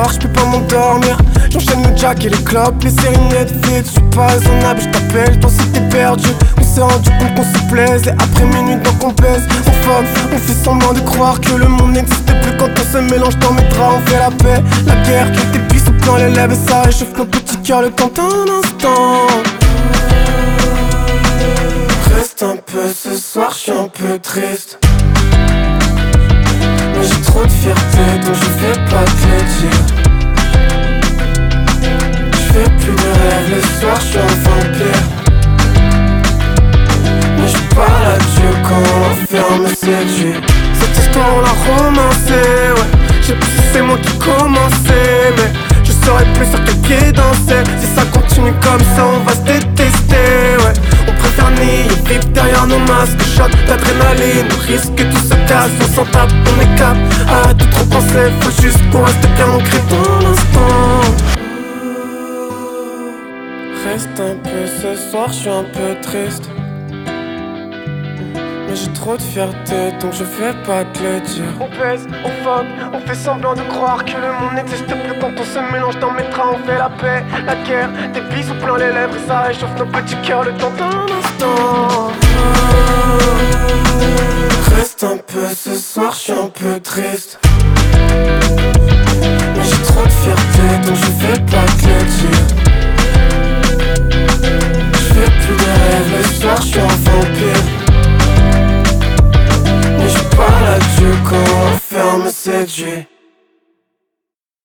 soir, j'peux pas m'endormir. J'enchaîne le jack et les clopes, les séries Netflix. J'suis pas raisonnable, j't'appelle, j'pense que t'es perdu. On s'est rendu compte qu'on se plaise, et après minuit donc on baise. On fuck, on fait semblant de croire que le monde n'existe plus. Quand on se mélange dans mes draps, on fait la paix. La guerre, tes pistes au plein les lèvres, et ça réchauffe nos petits cœurs le temps d'un instant. Reste un peu ce soir, j'suis un peu triste. Mais j'ai trop de fierté, donc je vais pas te le dire. J'fais plus de rêves les soirs, j'suis un vampire. Mais j'parle à Dieu quand l'enfer me séduit. Cette histoire on l'a romancée, ouais. J'ai plus si c'est moi qui commençais, mais je saurais plus sur quel pied danser. Si ça continue comme ça, on va se détester, ouais. On préfère nier, vivre derrière nos masques. Shot d'adrénaline, on risque que tout se casse. On s'en tape, on est cap. Arrête de trop penser, faut juste qu'on reste bien ancré dans l'instant. Reste un peu ce soir, j'suis un peu triste. Mais j'ai trop de fierté, donc je vais pas te le dire. On pèse, on fuck, on fait semblant de croire que le monde n'existe plus. Quand on se mélange dans mes draps, on fait la paix, la guerre. Des bisous plein les lèvres et ça réchauffe nos petits cœurs le temps d'un instant. Reste un peu ce soir, j'suis un peu triste. Mais j'ai trop de fierté, donc je vais pas te le dire. J'fais plus de rêves les soirs, j'suis un vampire. Mais j'parle à Dieu quand l'enfer me séduit.